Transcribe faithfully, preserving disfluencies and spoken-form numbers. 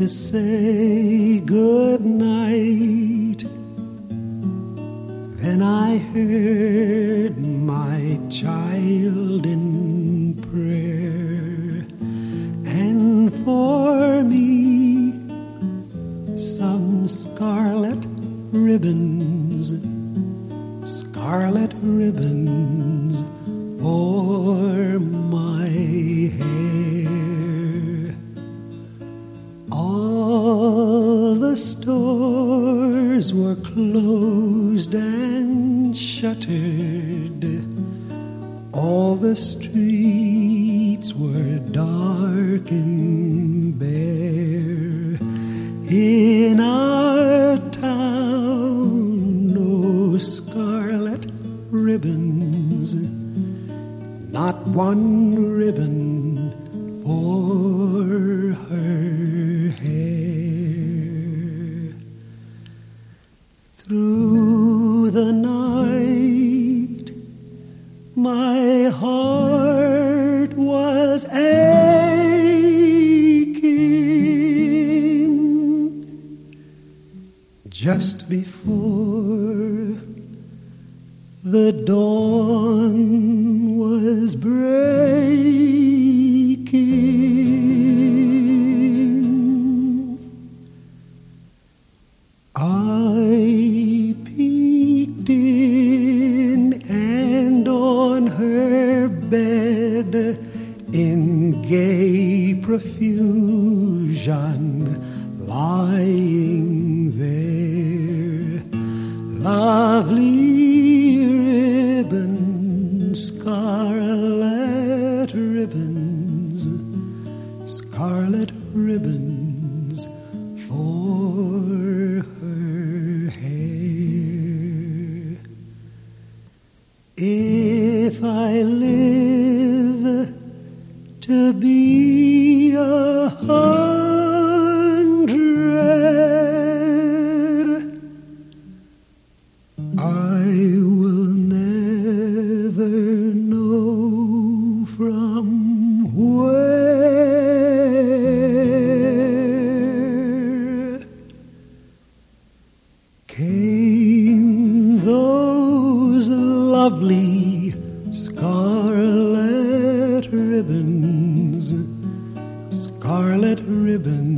to say good night. Then I heard my child in prayer, and for me some scarlet ribbons, scarlet ribbons for my hair. All the stores were closed and shuttered, all the streets were dark and bare. In our town, no scarlet ribbons, not one ribbon for her hair. Through the night, my heart was aching. Just before the dawn was breaking, I peeked in, and on her bed in gay profusion lying there, lovely ribbons, scarlet ribbons, scarlet ribbons for her hair. If I live to be a hundred, I will never know from where came those lovely scarlet ribbons, scarlet ribbons